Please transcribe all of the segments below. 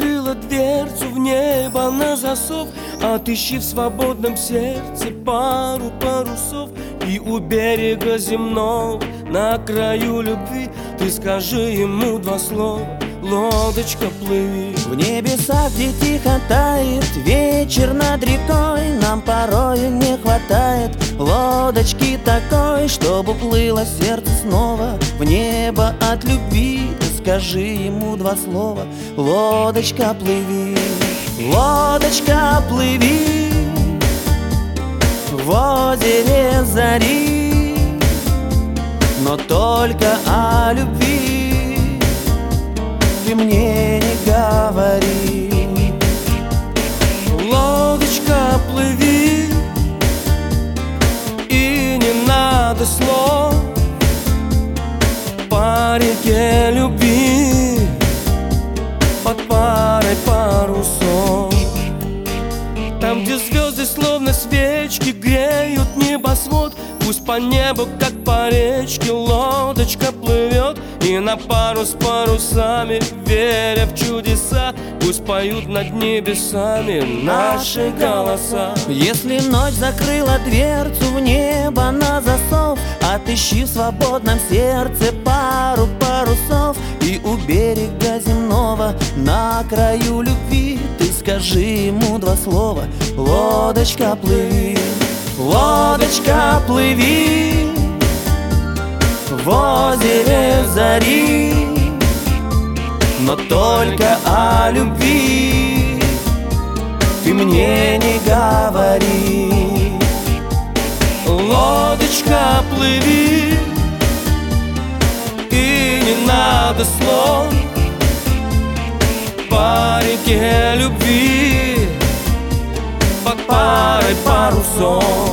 закрыла дверцу в небо на засов, отыщи в свободном сердце пару парусов. И у берега земного, на краю любви, ты скажи ему два слова: лодочка, плыви. В небесах, где тихо тает вечер над рекой, нам порою не хватает лодочки такой, чтобы плыло сердце снова в небо от любви. Ты скажи ему два слова: лодочка, плыви. Лодочка, плыви в озере зари, но только о любви ты мне не говори. Лодочка, плыви, и не надо слов по реке любви под парой парусов. Там, где звезды словно свечки греют небосвод, пусть по небу, как по речке, лодочка плывет. И на пару с парусами, веря в чудеса, пусть поют над небесами наши голоса. Если ночь закрыла дверцу в небо на засов, отыщи в свободном сердце пару парусов. И у берега земного, на краю любви, ты скажи ему два слова: лодочка, плыви. Лодочка, плыви в озере зари, но только о любви ты мне не говори. Лодочка, плыви, и не надо слов по реке любви под парой парусов.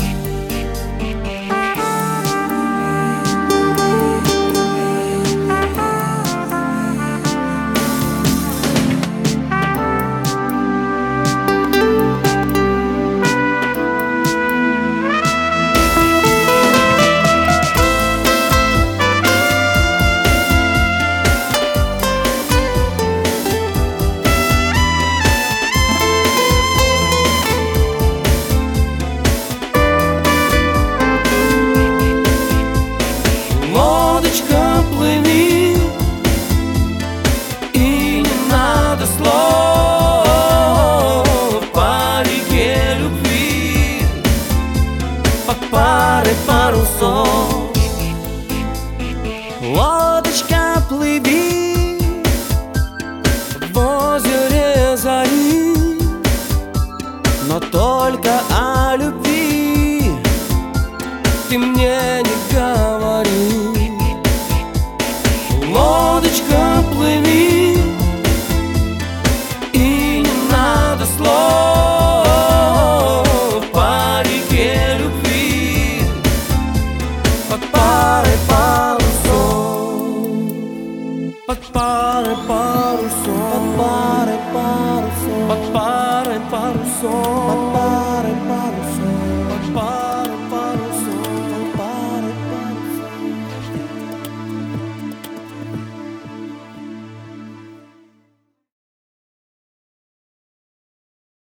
Пары парусов. Лодочка, плыви в озере зари, но только о любви ты мне не говори. Лодочка, плыви, и не надо слов по реке любви под парой парусов. Под парой парусов. под парой парусов. Под парой парусов.